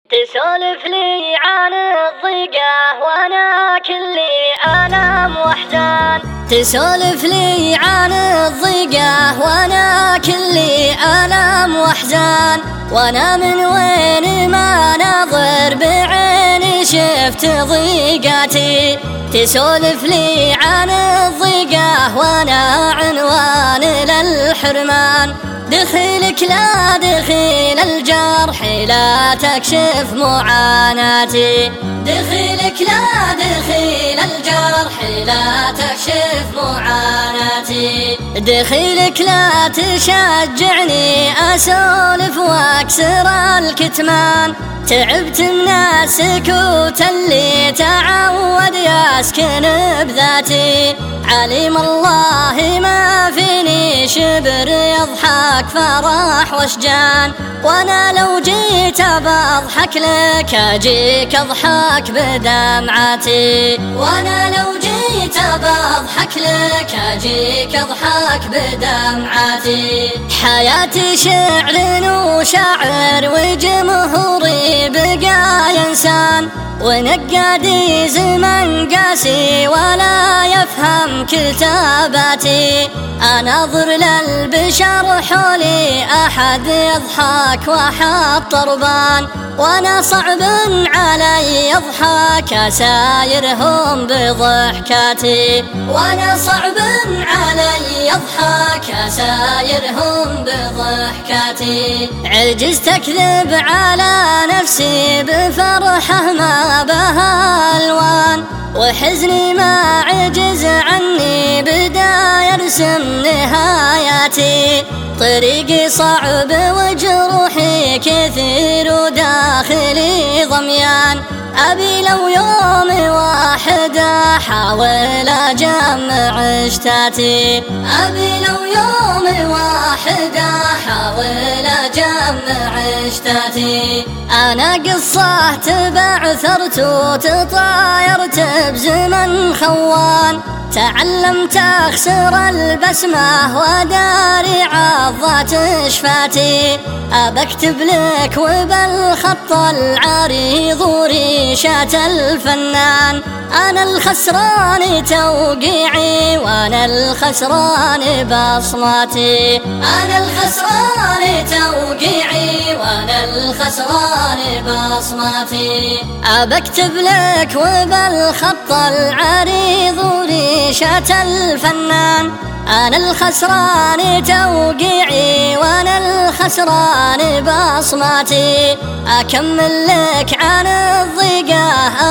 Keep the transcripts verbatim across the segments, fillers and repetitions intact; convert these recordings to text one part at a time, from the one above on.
تسولف لي عن الضيقة وانا كلي آلام واحزان. تسولف لي عن الضيقة وانا كلي آلام واحزان، وانا من وين ما ناظر بعيني شفت ضيقاتي. تسولف لي عن الضيقة وانا عنوان للحرمان، دخيلك لا دخيل الجرح لا تكشف معاناتي. دخيلك لا دخيل الجرح لا تكشف معاناتي. دخيلك لا تشجعني أسولف واكسر الكتمان، تعبت من السكوت اللي تعود يسكن بذاتي. علم الله ما فيني شبر يضحك فرح واشجان، وانا لو جيت بضحك لك اجيك اضحك بدمعتي. وانا لو جيت بضحك لك اجيك اضحك بدمعتي. حياتي شعر وشاعر وجمهوري بقى انسان، ونقادي زمن قاسي ولا يفهم كتاباتي. اناظر للبشر حولي احد يضحك واحد طربان، وانا صعب علي يضحك اسايرهم بضحكاتي. وانا صعب علي يضحك اسايرهم بضحكاتي. عجزت اكذب على نفسي بفرحه ما بها الوان، وحزني ما عجز عني بدا يرسم نهاياتي. طريقي صعب وجروحي كثير وداخلي ضميان، أبي لو يوم واحد أحاول أجمع عشتاتي. أبي لو يوم واحد أحاول أجمع عشتاتي. أنا قصة تبعثرت وتطايرت بزمن خوان، تعلمت أخسر البسمة وداري عضة شفاتي. أبكتب لك وبالخط العريض وريشة الفنان، أنا الخسران توقيعي وأنا الخسران بصماتي. أنا الخسران توقيعي وأنا الخسران بصماتي. أبكتب لك وبالخط العريض وريشة الفنان، أنا الخسران توقيعي وأنا الخسران بصماتي. أكمل لك عن الضيقة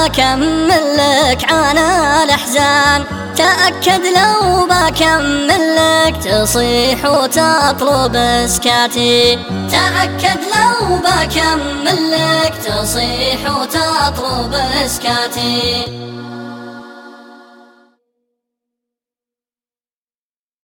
أكمل لك عن الأحزان، تأكد لو بكمل لك تصيح وتطلب اسكاتي. تأكد لو بكمل لك تصيح وتطلب اسكاتي.